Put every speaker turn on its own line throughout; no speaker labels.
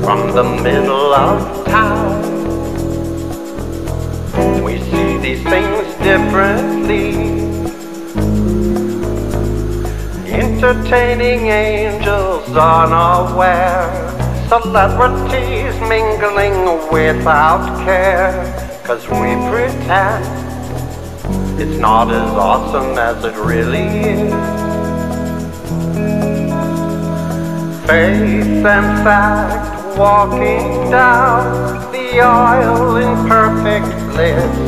from the middle of town. We see these things differently. Entertaining angels unaware, celebrities mingling without care, 'cause we pretend it's not as awesome as it really is. Faith and fact walking down the aisle in perfect bliss.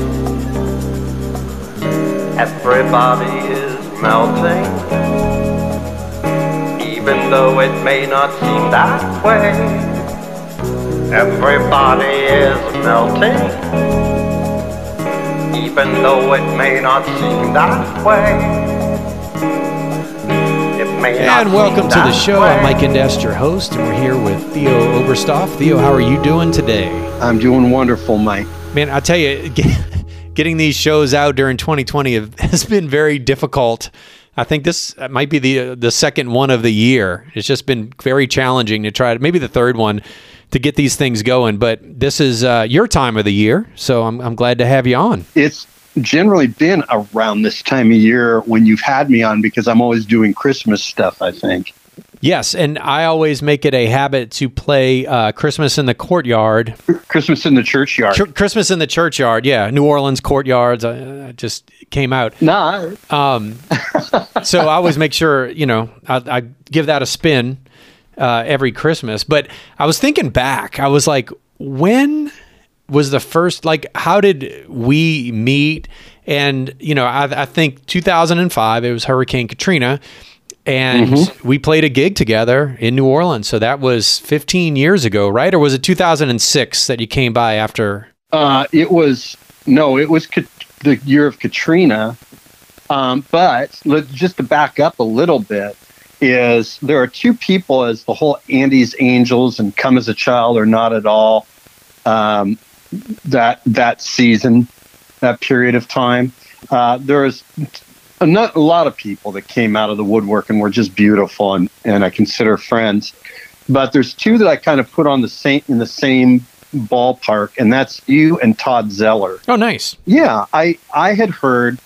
Everybody is melting, even though it may not seem that way. Everybody is melting, even though it may not seem that way.
And welcome to the show. I'm Mike Indest, your host, and we're here with Theo Oberstdorf. Theo, how are you doing today?
I'm doing wonderful, Mike.
Man, I tell you, getting these shows out during 2020 has been very difficult. I think this might be the second one of the year. It's just been very challenging to try, maybe the third one, to get these things going. But this is your time of the year, so I'm glad to have you on.
It's generally been around this time of year when you've had me on, because I'm always doing Christmas stuff, I think.
Yes, and I always make it a habit to play Christmas in the Courtyard.
Christmas in the Churchyard.
Christmas in the Churchyard, yeah. New Orleans Courtyards just came out.
Nah.
So I always make sure, I give that a spin every Christmas. But I was thinking back. I was like, when was the first, how did we meet? And, I think 2005, it was Hurricane Katrina. And we played a gig together in New Orleans. So that was 15 years ago, right? Or was it 2006 that you came by after?
It was the year of Katrina. But just to back up a little bit, is there are two people as the whole Andy's Angels and Come as a Child or Not at All, that season, that period of time. There was a lot of people that came out of the woodwork and were just beautiful and I consider friends. But there's two that I kind of put on in the same ballpark, and that's you and Todd Zeller.
Oh, nice.
Yeah, I had heard.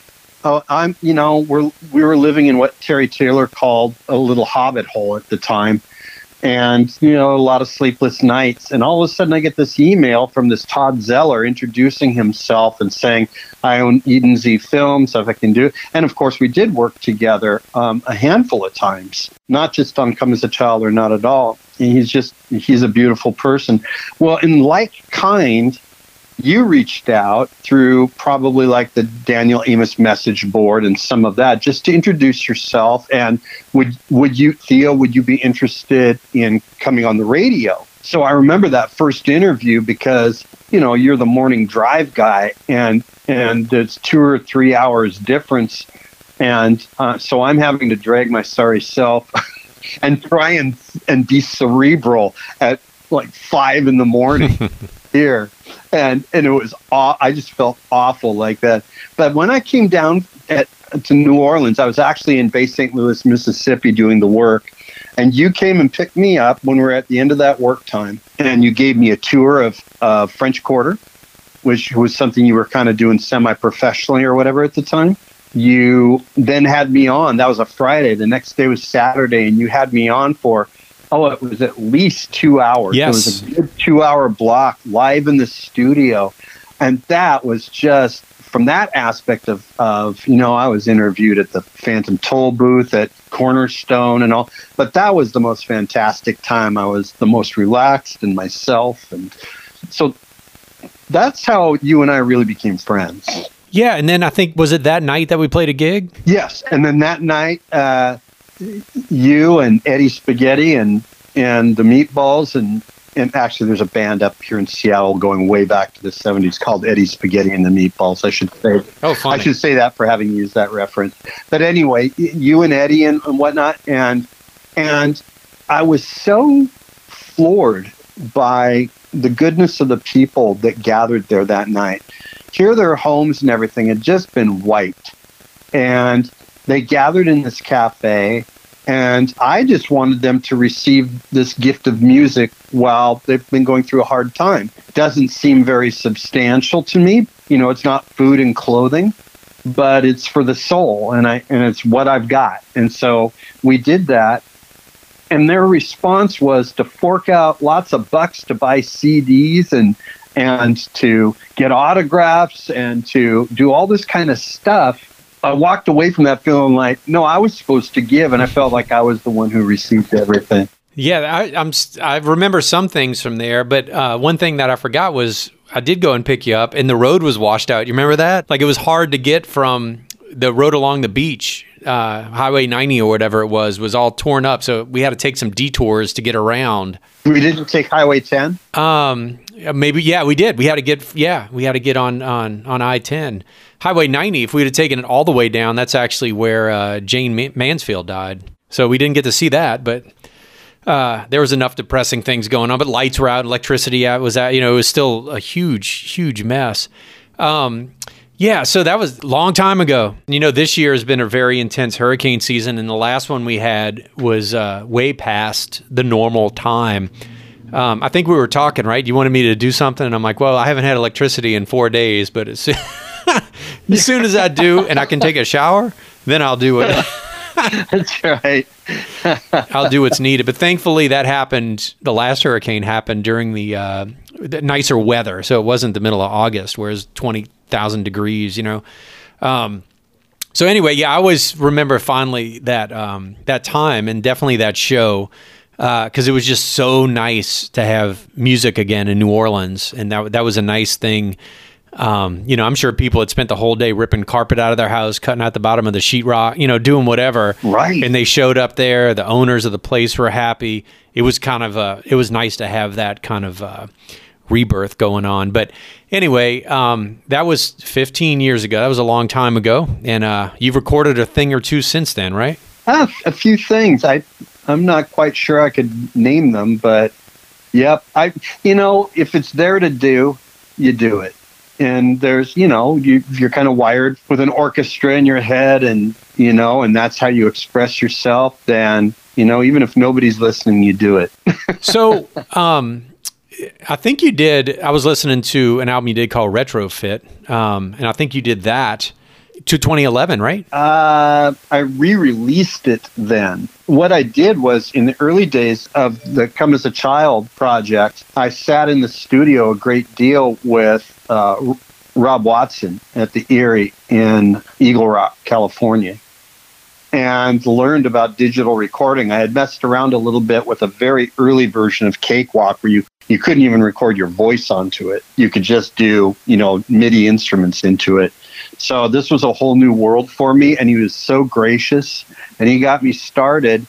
We were living in what Terry Taylor called a little hobbit hole at the time, and a lot of sleepless nights. And all of a sudden, I get this email from this Todd Zeller introducing himself and saying, "I own Eden Z Films, if I can do it." And of course, we did work together a handful of times, not just on Come as a Child or Not at All. He's a beautiful person. Well, in like kind, you reached out through probably like the Daniel Amos message board and some of that, just to introduce yourself. And would you, Theo, would you be interested in coming on the radio? So I remember that first interview because, you're the morning drive guy and there's 2 or 3 hours difference. And so I'm having to drag my sorry self and try and be cerebral at like 5 a.m. here. And it was, I just felt awful like that. But when I came down to New Orleans, I was actually in Bay St. Louis, Mississippi doing the work. And you came and picked me up when we were at the end of that work time. And you gave me a tour of French Quarter, which was something you were kind of doing semi-professionally or whatever at the time. You then had me on. That was a Friday. The next day was Saturday. And you had me on for, it was at least 2 hours.
Yes.
It was a good 2-hour block live in the studio. And that was just, from that aspect of I was interviewed at the Phantom Toll booth at Cornerstone and all, but that was the most fantastic time. I was the most relaxed in myself. And so that's how you and I really became friends.
Yeah. And then I think, was it that night that we played a gig?
Yes. And then that night, you and Eddie Spaghetti and the Meatballs and actually there's a band up here in Seattle going way back to the 70s called Eddie Spaghetti and the Meatballs. I should say.
Oh, funny.
I should say that for having used that reference. But anyway, you and Eddie and whatnot, and I was so floored by the goodness of the people that gathered there that night. Here, their homes and everything had just been wiped, and they gathered in this cafe. And I just wanted them to receive this gift of music while they've been going through a hard time. Doesn't seem very substantial to me. It's not food and clothing, but it's for the soul, and it's what I've got. And so we did that. And their response was to fork out lots of bucks to buy CDs and to get autographs and to do all this kind of stuff. I walked away from that feeling like, no, I was supposed to give, and I felt like I was the one who received everything.
Yeah, I remember some things from there, but one thing that I forgot was I did go and pick you up, and the road was washed out. You remember that? Like, it was hard to get from the road along the beach, Highway 90 or whatever it was all torn up, so we had to take some detours to get around.
We didn't take Highway 10?
Maybe, yeah, we did. We had to get on I-10. Highway 90, if we had taken it all the way down, that's actually where Jane Mansfield died. So we didn't get to see that, but there was enough depressing things going on. But lights were out, electricity was out. It was still a huge mess. Yeah, so that was a long time ago. This year has been a very intense hurricane season, and the last one we had was way past the normal time. I think we were talking, right? You wanted me to do something, and I'm like, well, I haven't had electricity in 4 days, but as soon as I do and I can take a shower, then I'll do it.
That's right.
I'll do what's needed. But thankfully that happened, the last hurricane happened during the nicer weather, so it wasn't the middle of August, where it's 20,000 degrees, So anyway, yeah, I always remember fondly that time, and definitely that show, because it was just so nice to have music again in New Orleans, and that was a nice thing. I'm sure people had spent the whole day ripping carpet out of their house, cutting out the bottom of the sheetrock, doing whatever.
Right.
And they showed up there. The owners of the place were happy. It was it was nice to have that kind of rebirth going on. But anyway, that was 15 years ago. That was a long time ago. And you've recorded a thing or two since then, right?
A few things. I'm not quite sure I could name them, but yep. If it's there to do, you do it. And there's, you're kind of wired with an orchestra in your head, and that's how you express yourself. Then, even if nobody's listening, you do it.
So, I think you did. I was listening to an album you did called Retrofit, and I think you did that to 2011, right?
I re-released it then. What I did was, in the early days of the Come As a Child project, I sat in the studio a great deal with Rob Watson at the Erie in Eagle Rock, California, and learned about digital recording. I had messed around a little bit with a very early version of Cakewalk, where you couldn't even record your voice onto it. You could just do, MIDI instruments into it. So this was a whole new world for me, and he was so gracious, and he got me started.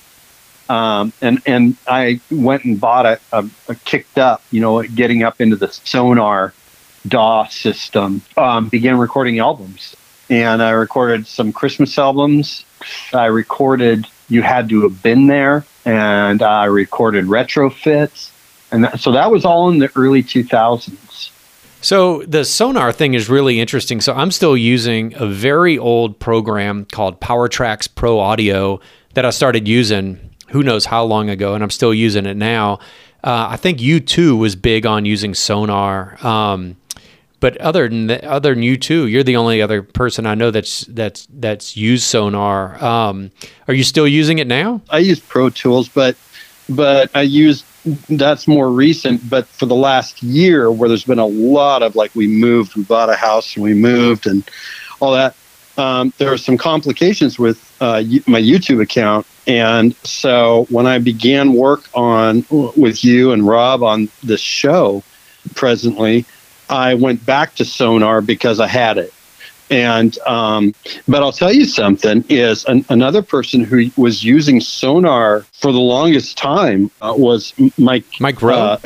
And I went and bought a kicked up, getting up into the Sonar DAW system, began recording albums. And I recorded some Christmas albums. I recorded You Had to Have Been There, and I recorded Retrofits. And so that was all in the early 2000s.
So the Sonar thing is really interesting. So I'm still using a very old program called PowerTracks Pro Audio that I started using who knows how long ago, and I'm still using it now. I think U2 was big on using Sonar. But other than U2, you're the only other person I know that's used Sonar. Are you still using it now?
I use Pro Tools, but I use that's more recent. But for the last year, where there's been a lot of we bought a house and we moved and all that. There are some complications with my YouTube account, and so when I began work with you and Rob on this show presently, I went back to Sonar because I had it. And but I'll tell you something, is another person who was using Sonar for the longest time was Mike
Rowe.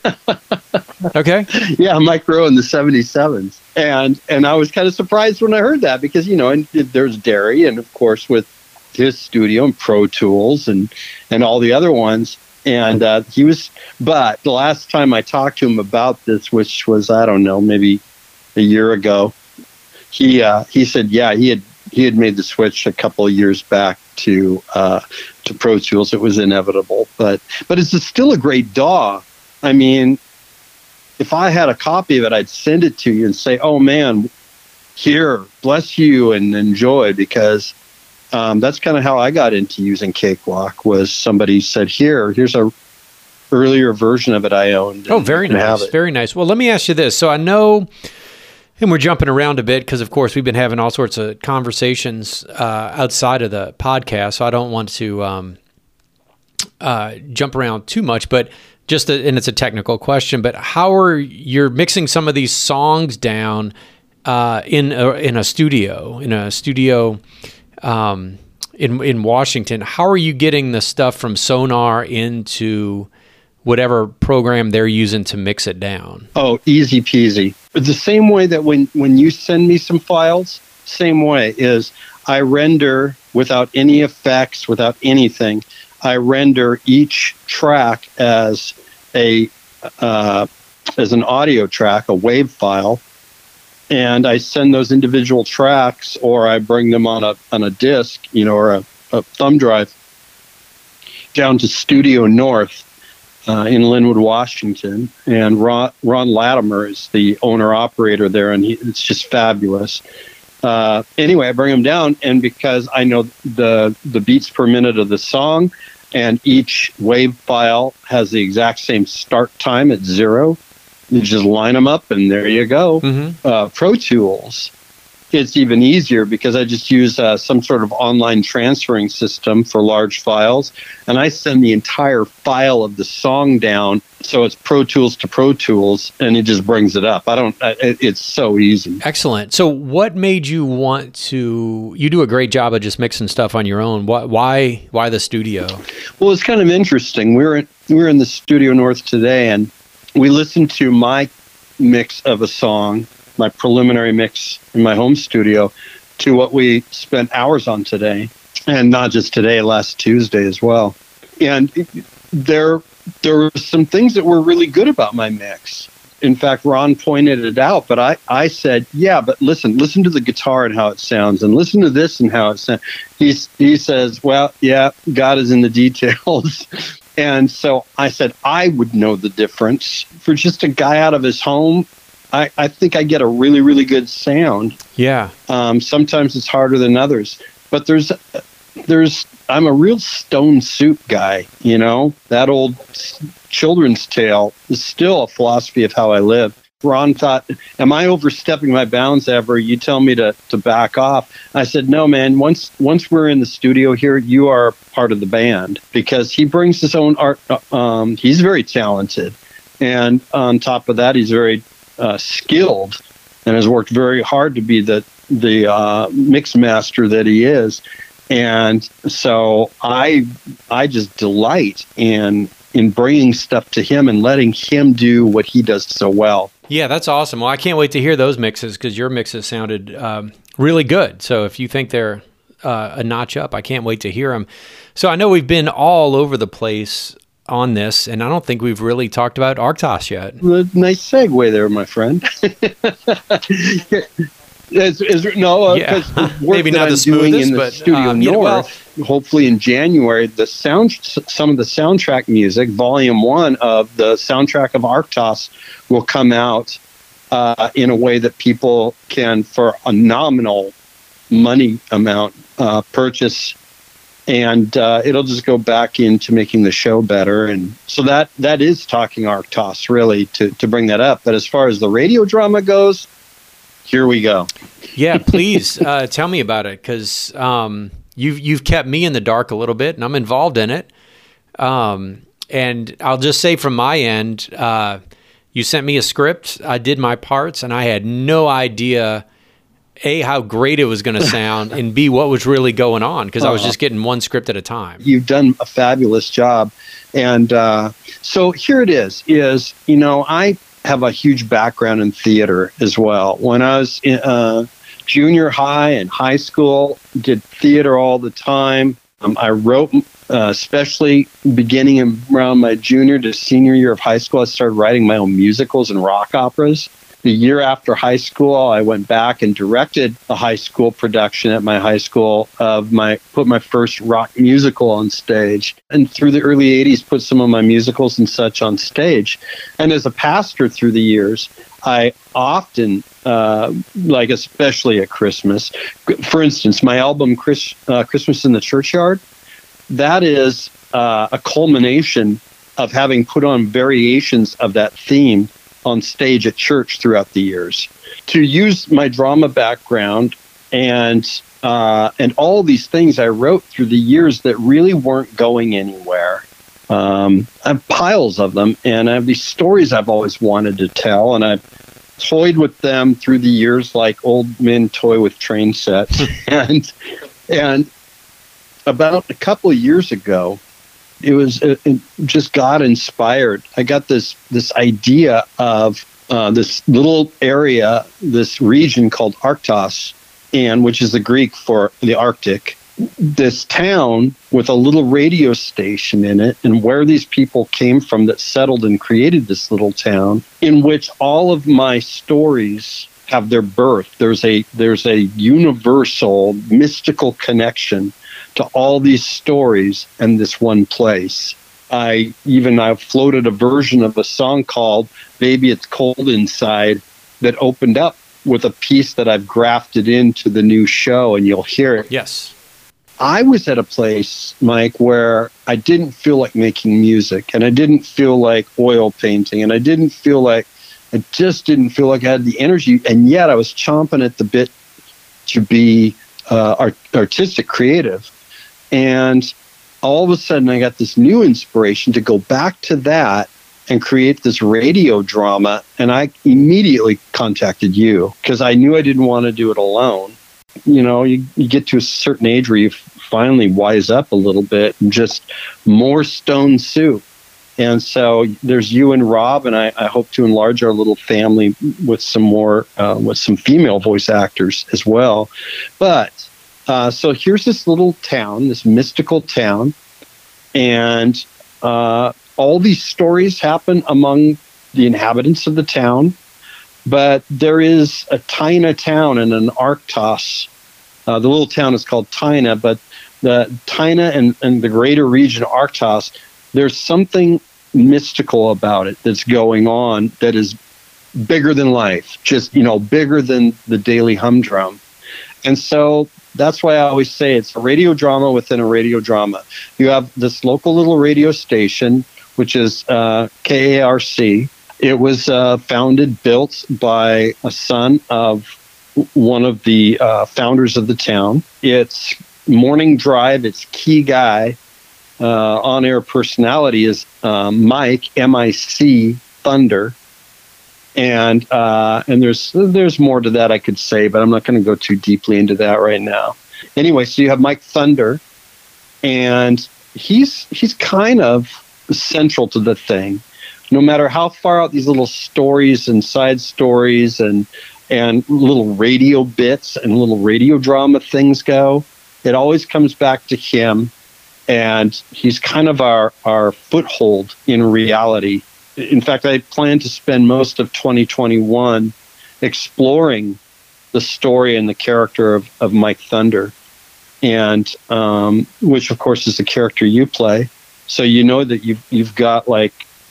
Okay.
Yeah, Mike Rowe in the 77s. And I was kind of surprised when I heard that, because, and there's Derry, and of course with his studio and Pro Tools and all the other ones. And but the last time I talked to him about this, which was, I don't know, maybe a year ago, he said, yeah, he had made the switch a couple of years back to to Pro Tools. It was inevitable, but it's still a great DAW. I mean, if I had a copy of it, I'd send it to you and say, "Oh man, here, bless you and enjoy," because that's kind of how I got into using Cakewalk. Was somebody said, "Here's a earlier version of it I owned."
Oh, very nice, very nice. Well, let me ask you this. So I know, and we're jumping around a bit because, of course, we've been having all sorts of conversations outside of the podcast, so I don't want to jump around too much, but and it's a technical question, but how are you mixing some of these songs down in a studio in Washington? How are you getting the stuff from Sonar into whatever program they're using to mix it down?
Oh, easy peasy. The same way that when you send me some files, same way is I render without any effects, without anything. I render each track as an audio track, a WAV file, and I send those individual tracks, or I bring them on a disc, or a thumb drive down to Studio North in Linwood, Washington. And Ron Latimer is the owner-operator there, and it's just fabulous. Anyway, I bring them down, and because I know the beats per minute of the song, and each WAV file has the exact same start time at 0, you just line them up, and there you go. Mm-hmm. Pro Tools, it's even easier because I just use some sort of online transferring system for large files, and I send the entire file of the song down, so it's Pro Tools to Pro Tools, and it just brings it up. It's so easy.
Excellent. So what made you want to, you do a great job of just mixing stuff on your own. Why the studio?
Well, it's kind of interesting. We were in the Studio North today, and we listened to my mix of a song, my preliminary mix in my home studio, to what we spent hours on today, and not just today, last Tuesday as well. And there were some things that were really good about my mix. In fact, Ron pointed it out, but I said, yeah, but listen to the guitar and how it sounds, and listen to this and how it sounds. He says, well, yeah, God is in the details. And so I said, I would know the difference. For just a guy out of his home, I think I get a really, really good sound. Yeah. Sometimes it's harder than others. But I'm a real Stone Soup guy, That old children's tale is still a philosophy of how I live. Ron thought, am I overstepping my bounds ever? You tell me to back off. I said, no, man, once we're in the studio here, you are part of the band, because he brings his own art. He's very talented. And on top of that, he's very skilled and has worked very hard to be the mix master that he is. And so I just delight in bringing stuff to him and letting him do what he does so well.
Yeah, that's awesome. Well, I can't wait to hear those mixes, because your mixes sounded really good. So if you think they're a notch up, I can't wait to hear them. So I know we've been all over the place on this, and I don't think we've really talked about Arctos yet.
Nice segue there, my friend.
Maybe not the smoothest,
in the
but
Studio North. Hopefully in January, some of the soundtrack music, Volume 1 of the soundtrack of Arctos, will come out in a way that people can, for a nominal money amount, purchase, and it'll just go back into making the show better. And so that is talking Arctos, really, to bring that up. But as far as the radio drama goes, here we go.
Yeah, please tell me about it, because you've kept me in the dark a little bit, and I'm involved in it. And I'll just say from my end, you sent me a script, I did my parts, and I had no idea, A, how great it was going to sound, and B, what was really going on, because I was just getting one script at a time.
You've done a fabulous job. And so here it is, I have a huge background in theater as well. When I was in junior high and high school, did theater all the time. I wrote, especially beginning around my junior to senior year of high school, I started writing my own musicals and rock operas. the year after high school, I went back and directed a high school production at my high school put my first rock musical on stage. And through the early 80s, put some of my musicals and such on stage. And as a pastor through the years, I often, especially at Christmas, for instance, my album Christmas in the Churchyard, that is a culmination of having put on variations of that theme on stage at church throughout the years. To use my drama background and all these things I wrote through the years that really weren't going anywhere. I have piles of them, and I have these stories I've always wanted to tell, and I've toyed with them through the years like old men toy with train sets. and about a couple of years ago, it was just God inspired. I got this idea of this little area, this region called Arctos, which is the Greek for the Arctic. This town with a little radio station in it, and where these people came from that settled and created this little town, in which all of my stories have their birth. There's a universal mystical connection to all these stories and this one place. I floated a version of a song called Baby It's Cold Inside that opened up with a piece that I've grafted into the new show, and you'll hear it.
Yes.
I was at a place, Mike, where I didn't feel like making music, and I didn't feel like oil painting, and I just didn't feel like I had the energy, and yet I was chomping at the bit to be artistic, creative. And all of a sudden, I got this new inspiration to go back to that and create this radio drama. And I immediately contacted you because I knew I didn't want to do it alone. You know, you get to a certain age where you finally wise up a little bit and just more stone soup. And so there's you and Rob, and I hope to enlarge our little family with some more, with some female voice actors as well. But so here's this little town, this mystical town, and all these stories happen among the inhabitants of the town. But there is a Taina town and an Arctos. The little town is called Taina, but the Taina and the greater region of Arctos, there's something mystical about it that's going on that is bigger than life, just, bigger than the daily humdrum. And so that's why I always say it's a radio drama within a radio drama. You have this local little radio station, which is KARC. It was built by a son of one of the founders of the town. Its morning drive, its key guy, on-air personality is Mike, M-I-C, Thunder. And there's more to that I could say, but I'm not going to go too deeply into that right now. Anyway, so you have Mike Thunder, and he's kind of central to the thing. No matter how far out these little stories and side stories and little radio bits and little radio drama things go, it always comes back to him, and he's kind of our foothold in reality. In fact, I plan to spend most of 2021 exploring the story and the character of Mike Thunder, and which of course is the character you play. So you know that you've got like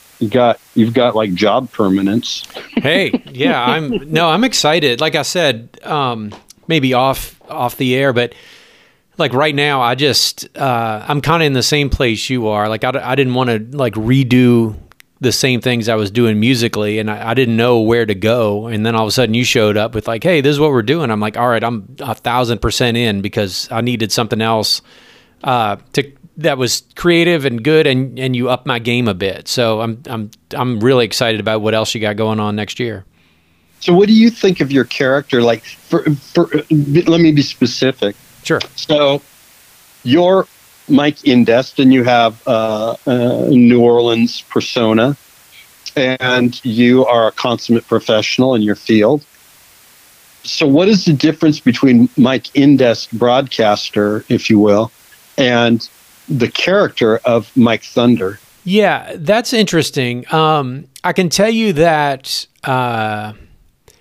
job permanence.
Hey, yeah, I'm excited. Like I said, maybe off the air, but like right now, I just I'm kind of in the same place you are. Like I didn't want to like redo the same things I was doing musically, and I didn't know where to go. And then all of a sudden you showed up with like, hey, this is what we're doing. I'm like, all right, I'm 1,000% in, because I needed something else that was creative and good, and you upped my game a bit. So I'm really excited about what else you got going on next year.
So what do you think of your character? Like, for let me be specific.
Sure.
So you're Mike Indest, and you have a New Orleans persona, and you are a consummate professional in your field. So what is the difference between Mike Indest, broadcaster, if you will, and the character of Mike Thunder?
Yeah, that's interesting. I can tell you that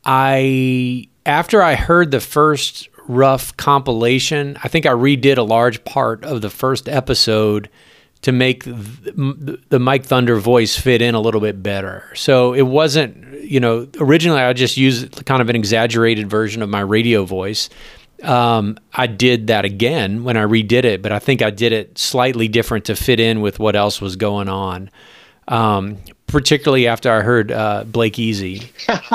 after I heard the first rough compilation, I think I redid a large part of the first episode to make the Mike Thunder voice fit in a little bit better. So it wasn't, originally I just used kind of an exaggerated version of my radio voice. I did that again when I redid it, but I think I did it slightly different to fit in with what else was going on. Particularly after I heard Blake Easy,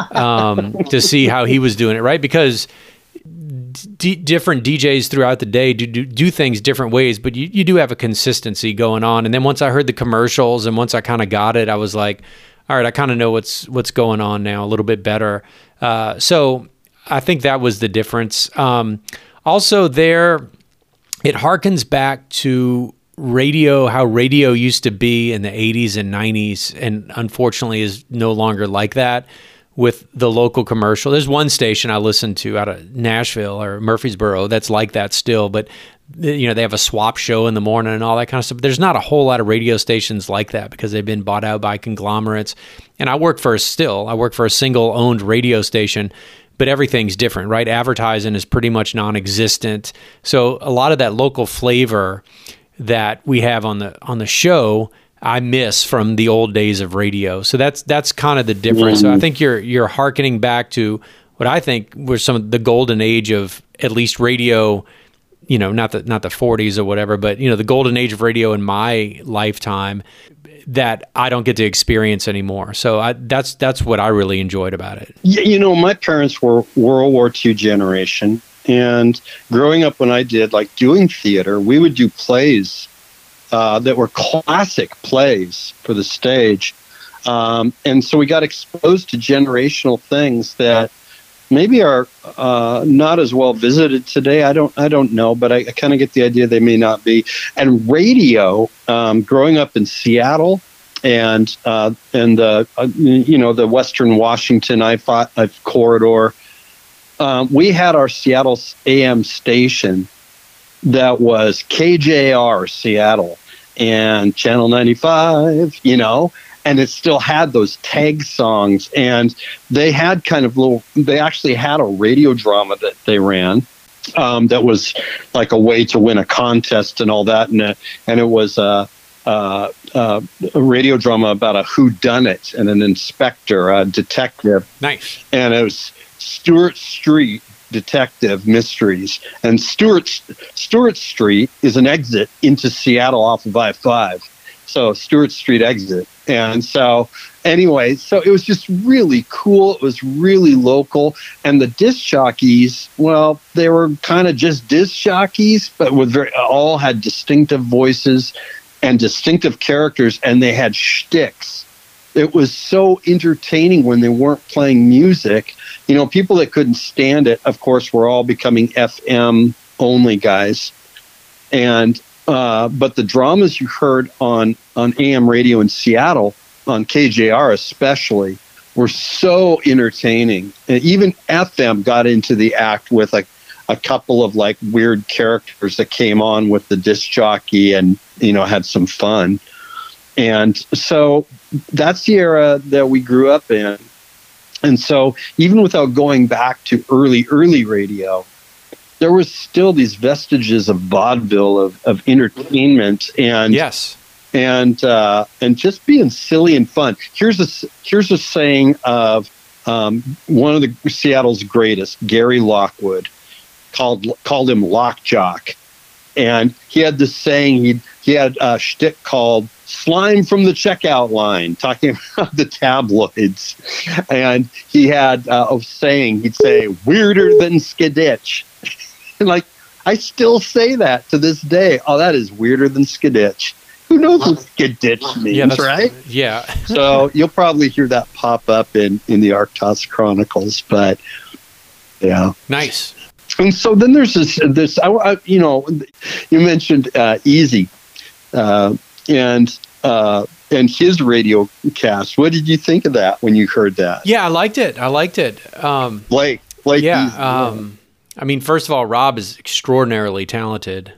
to see how he was doing it, right? Because different DJs throughout the day do things different ways, but you do have a consistency going on. And then once I heard the commercials and once I kind of got it, I was like, all right, I kind of know what's going on now a little bit better. So I think that was the difference. Also there, it harkens back to radio, how radio used to be in the 80s and 90s, and unfortunately is no longer like that with the local commercial. There's one station I listen to out of Nashville or Murfreesboro that's like that still, but they have a swap show in the morning and all that kind of stuff. But there's not a whole lot of radio stations like that because they've been bought out by conglomerates. And I work for a single owned radio station, but everything's different, right? Advertising is pretty much non-existent. So a lot of that local flavor that we have on the show, I miss from the old days of radio. So that's kind of the difference. So I think you're hearkening back to what I think were some of the golden age of at least radio, not the 40s or whatever, but the golden age of radio in my lifetime that I don't get to experience anymore. So that's what I really enjoyed about it.
My parents were World War II generation. And growing up when I did, like doing theater, we would do plays that were classic plays for the stage. And so we got exposed to generational things that maybe are not as well visited today. I don't know, but I kind of get the idea they may not be. And radio, growing up in Seattle and the Western Washington I-5 corridor, we had our Seattle AM station that was KJR Seattle and Channel 95, and it still had those tag songs. And they had they actually had a radio drama that they ran that was like a way to win a contest and all that. And it was a radio drama about a whodunit and an inspector, a detective.
Nice.
And it was Stewart Street Detective Mysteries, and Stewart Street is an exit into Seattle off of I-5, so Stewart Street exit. And so anyway, so it was just really cool. It was really local, and the disc jockeys, well, they were kind of just disc jockeys, but all had distinctive voices and distinctive characters, and they had shticks. It was so entertaining when they weren't playing music. People that couldn't stand it, of course, were all becoming FM only guys. And but the dramas you heard on AM radio in Seattle, on KJR especially, were so entertaining. And even FM got into the act with a couple of like weird characters that came on with the disc jockey and had some fun. And so that's the era that we grew up in. And so even without going back to early radio, there was still these vestiges of vaudeville, of entertainment, and
yes,
and just being silly and fun. Here's a saying of one of the Seattle's greatest, Gary Lockwood, called him Lockjock, and he had this saying. He had a shtick called "Slime from the Checkout Line," talking about the tabloids. And he had a saying, he'd say, "Weirder than Skiditch." And I still say that to this day. Oh, that is weirder than Skiditch. Who knows what Skiditch means, right?
Yeah.
So you'll probably hear that pop up in the Arctos Chronicles, but yeah.
Nice.
And so then there's this you mentioned Easy. And his radio cast. What did you think of that when you heard that?
Yeah, I liked it.
Blake.
Yeah. I mean, first of all, Rob is extraordinarily talented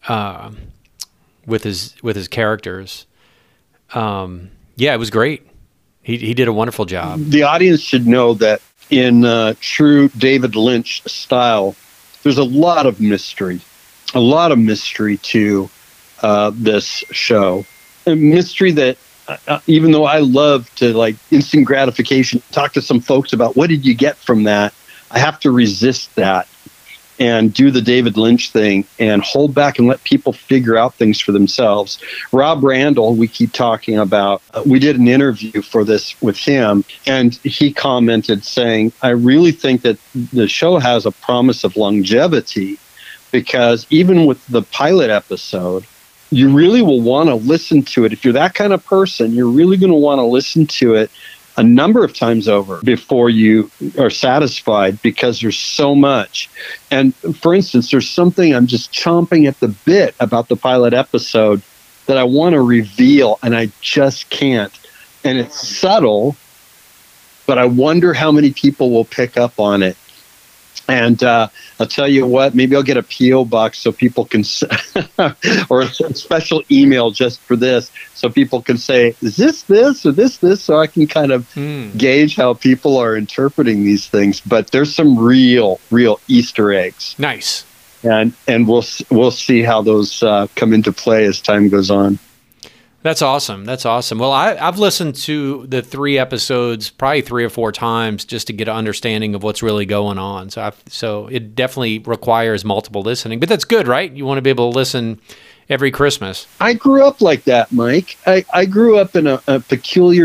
with his characters. Yeah, it was great. He did a wonderful job.
The audience should know that in true David Lynch style, there's a lot of mystery to this show. A mystery that, even though I love to like instant gratification, talk to some folks about what did you get from that, I have to resist that and do the David Lynch thing and hold back and let people figure out things for themselves. Rob Randall, we keep talking about, we did an interview for this with him, and he commented saying, I really think that the show has a promise of longevity, because even with the pilot episode, you really will want to listen to it. If you're that kind of person, you're really going to want to listen to it a number of times over before you are satisfied, because there's so much. And for instance, there's something I'm just chomping at the bit about the pilot episode that I want to reveal, and I just can't. And it's subtle, but I wonder how many people will pick up on it. And I'll tell you what, maybe I'll get a P.O. box so people can, or a special email just for this, so people can say, is this, or this, so I can kind of gauge how people are interpreting these things. But there's some real Easter eggs.
Nice.
And we'll see how those come into play as time goes on.
That's awesome. Well, I've listened to the 3 episodes probably 3 or 4 times just to get an understanding of what's really going on. So it definitely requires multiple listening, but that's good, right? You want to be able to listen every Christmas.
I grew up like that, Mike. I grew up in a peculiar,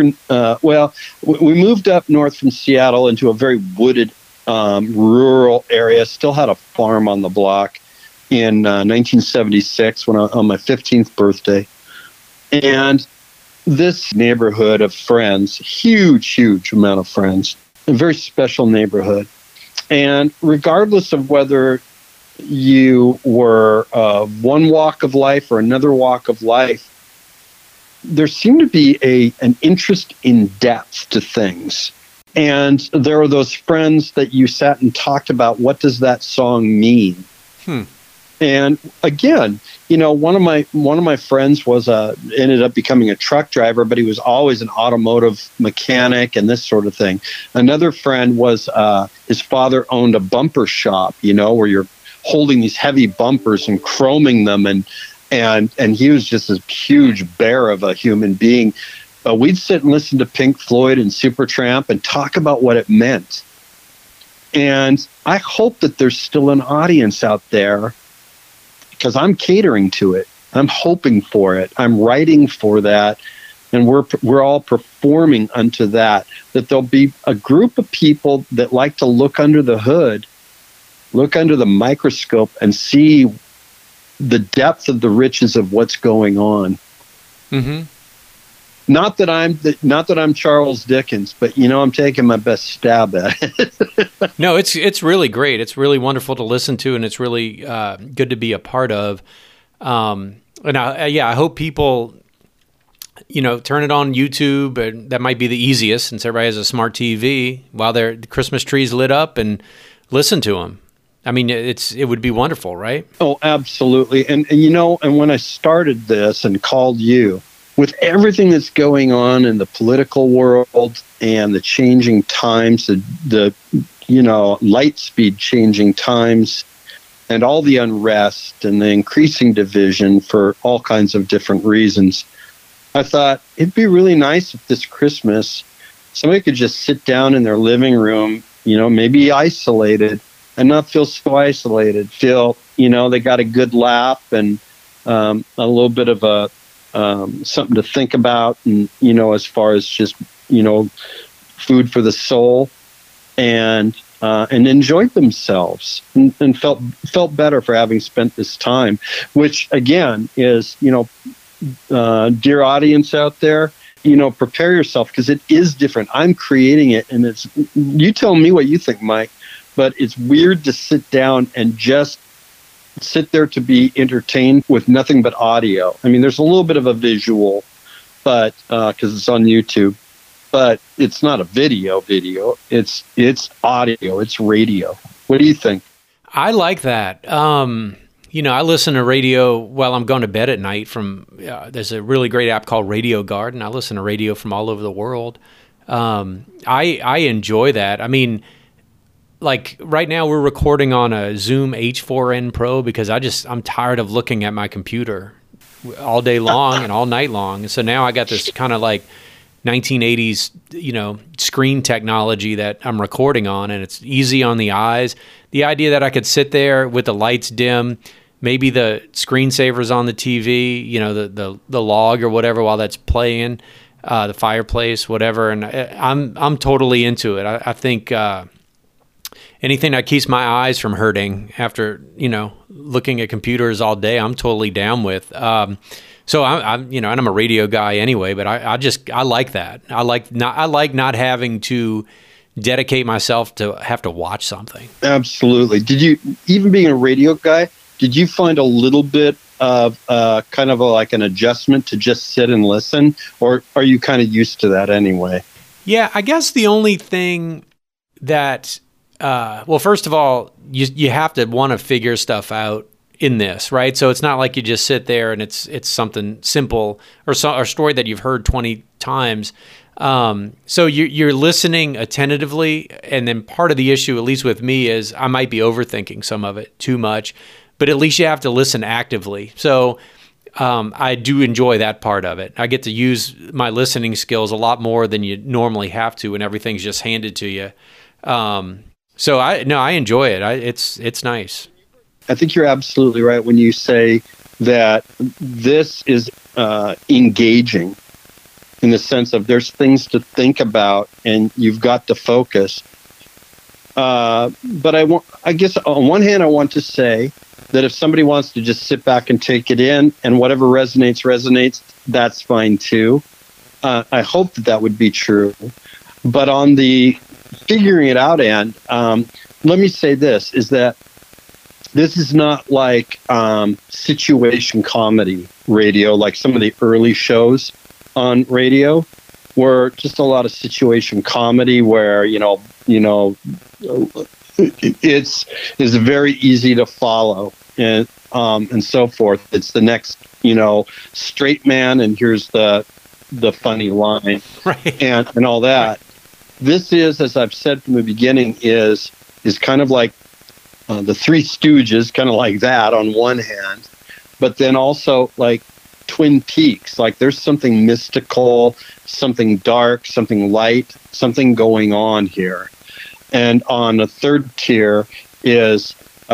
we moved up north from Seattle into a very wooded, rural area. Still had a farm on the block in 1976 on my 15th birthday. And this neighborhood of friends, huge amount of friends, a very special neighborhood. And regardless of whether you were one walk of life or another walk of life, there seemed to be an interest in depth to things. And there were those friends that you sat and talked about, what does that song mean? And again, one of my friends was ended up becoming a truck driver, but he was always an automotive mechanic and this sort of thing. Another friend was his father owned a bumper shop, where you're holding these heavy bumpers and chroming them, and he was just a huge bear of a human being. But we'd sit and listen to Pink Floyd and Supertramp and talk about what it meant. And I hope that there's still an audience out there, because I'm catering to it. I'm hoping for it. I'm writing for that. And we're all performing unto that there'll be a group of people that like to look under the hood, look under the microscope, and see the depth of the riches of what's going on. Mm-hmm. Not that I'm Charles Dickens, but I'm taking my best stab at it.
No, it's really great. It's really wonderful to listen to, and it's really good to be a part of. And I hope people, turn it on YouTube, and that might be the easiest since everybody has a smart TV while the Christmas tree's lit up, and listen to them. I mean, it would be wonderful, right? Oh, absolutely. And when I started this and called you, with everything that's going on in the political world and the changing times, the light speed changing times, and all the unrest and the increasing division for all kinds of different reasons, I thought it'd be really nice if this Christmas somebody could just sit down in their living room, maybe isolated, and not feel so isolated. Feel, they got a good laugh and a little bit of a something to think about, and as far as just food for the soul, and enjoyed themselves and felt better for having spent this time. Which again is dear audience out there, prepare yourself, because it is different. I'm creating it, and you tell me what you think, Mike. But it's weird to sit down and just sit there to be entertained with nothing but audio. I mean, there's a little bit of a visual, but because it's on YouTube, but it's not a video. It's audio. It's radio. What do you think? I like that. I listen to radio while I'm going to bed at night. There's a really great app called Radio Garden. I listen to radio from all over the world. I enjoy that. I mean, like right now we're recording on a Zoom H4n Pro because I'm tired of looking at my computer all day long and all night long. And so now I got this kind of like 1980s, screen technology that I'm recording on, and it's easy on the eyes. The idea that I could sit there with the lights dim, maybe the screensaver's on the TV, the log or whatever while that's playing, the fireplace, whatever. And I'm totally into it. I think anything that keeps my eyes from hurting after, looking at computers all day, I'm totally down with. So I'm and I'm a radio guy anyway, but I like that. I like not having to dedicate myself to have to watch something.
Absolutely. Did you, even being a radio guy, did you find a little bit of kind of like an adjustment to just sit and listen, or are you kind of used to that anyway?
Yeah, I guess the only thing that, well, first of all, you have to want to figure stuff out in this, right? So it's not like you just sit there and it's something simple or a story that you've heard 20 times. So you're listening attentively, and then part of the issue, at least with me, is I might be overthinking some of it too much, but at least you have to listen actively. So I do enjoy that part of it. I get to use my listening skills a lot more than you normally have to when everything's just handed to you. So I enjoy it. It's nice.
I think you're absolutely right when you say that this is engaging in the sense of there's things to think about and you've got to focus. But I guess on one hand, I want to say that if somebody wants to just sit back and take it in and whatever resonates, that's fine too. I hope that would be true. But on the figuring it out end, let me say this, is that this is not like situation comedy radio, like some of the early shows on radio, were just a lot of situation comedy where, it's very easy to follow and so forth. It's the next, straight man, and here's the funny line,
right,
and all that. This is, as I've said from the beginning, is kind of like the Three Stooges, kind of like that on one hand, but then also like Twin Peaks. Like there's something mystical, something dark, something light, something going on here. And on a third tier is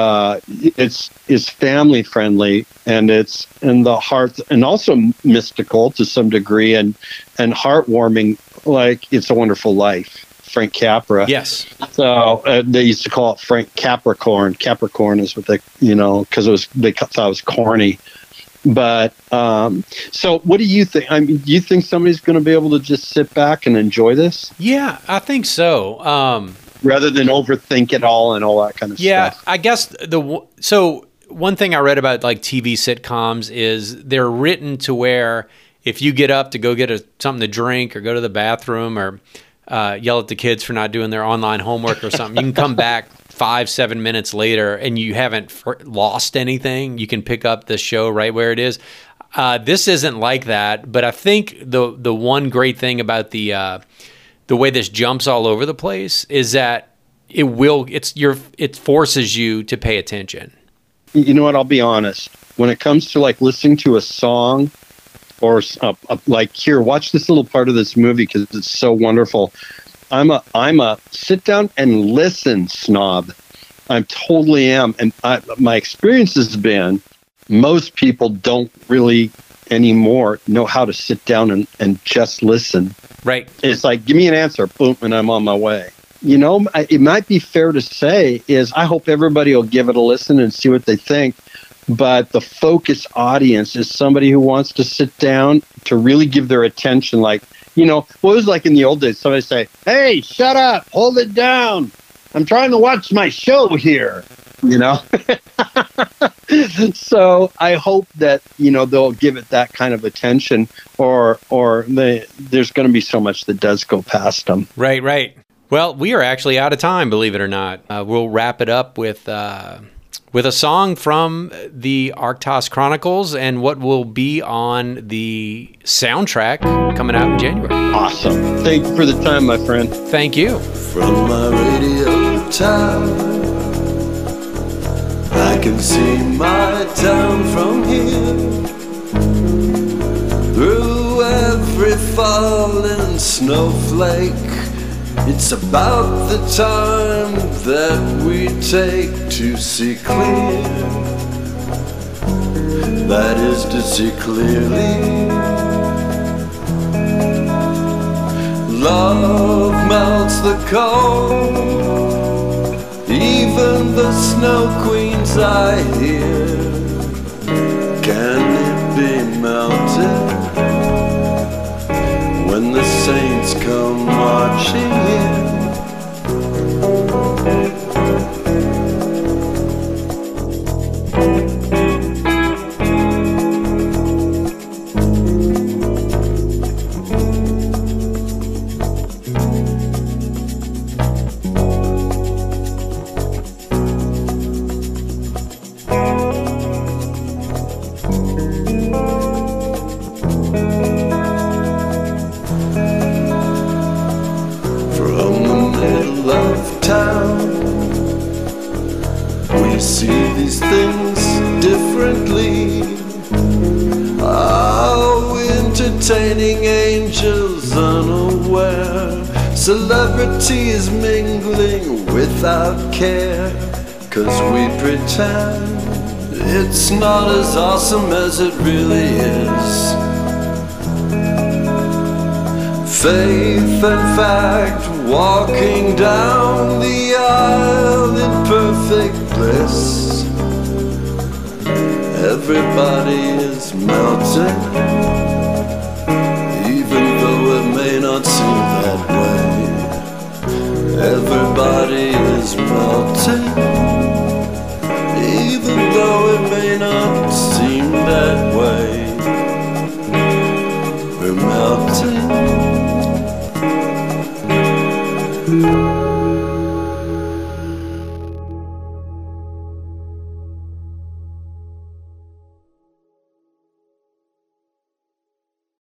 it's family friendly, and it's in the heart, and also mystical to some degree, and heartwarming, like It's a Wonderful Life, Frank Capra.
Yes.
So they used to call it Frank Capricorn. Capricorn is what they, because they thought it was corny. But so what do you think? I mean, do you think somebody's going to be able to just sit back and enjoy this?
Yeah, I think so.
Rather than overthink it all and all that kind of stuff.
Yeah, I guess so one thing I read about like TV sitcoms is they're written to where if you get up to go get something to drink or go to the bathroom or yell at the kids for not doing their online homework or something, you can come back 5-7 minutes later and you haven't lost anything. You can pick up the show right where it is. This isn't like that, but I think the one great thing about the way this jumps all over the place is that it forces you to pay attention.
You know what? I'll be honest. When it comes to like listening to a song, or like here, watch this little part of this movie because it's so wonderful. I'm a sit down and listen snob. I totally am, and my experience has been most people don't really anymore know how to sit down and just listen.
Right.
It's like, give me an answer, boom, and I'm on my way. It might be fair to say is I hope everybody will give it a listen and see what they think. But the focus audience is somebody who wants to sit down to really give their attention. Like, what was like in the old days, somebody say, hey, shut up, hold it down. I'm trying to watch my show here, So I hope that, they'll give it that kind of attention or there's going to be so much that does go past them.
Right. Well, we are actually out of time, believe it or not. We'll wrap it up with a song from the Arctos Chronicles and what will be on the soundtrack coming out in January.
Awesome. Thank you for the time, my friend.
Thank you.
From my radio town. I can see my town from here, through every fallen snowflake. It's about the time that we take to see clear, that is to see clearly. Love melts the cold, even the snow queens I hear. Can it be melted when the saints come marching in? We see these things differently. Oh, entertaining angels unaware, celebrities mingling without care, 'cause we pretend it's not as awesome as it really is. Faith and fact walking down the aisle in perfect bliss. Everybody is melting, even though it may not seem that way. Everybody is melting, even though it may not seem that way. We're melting.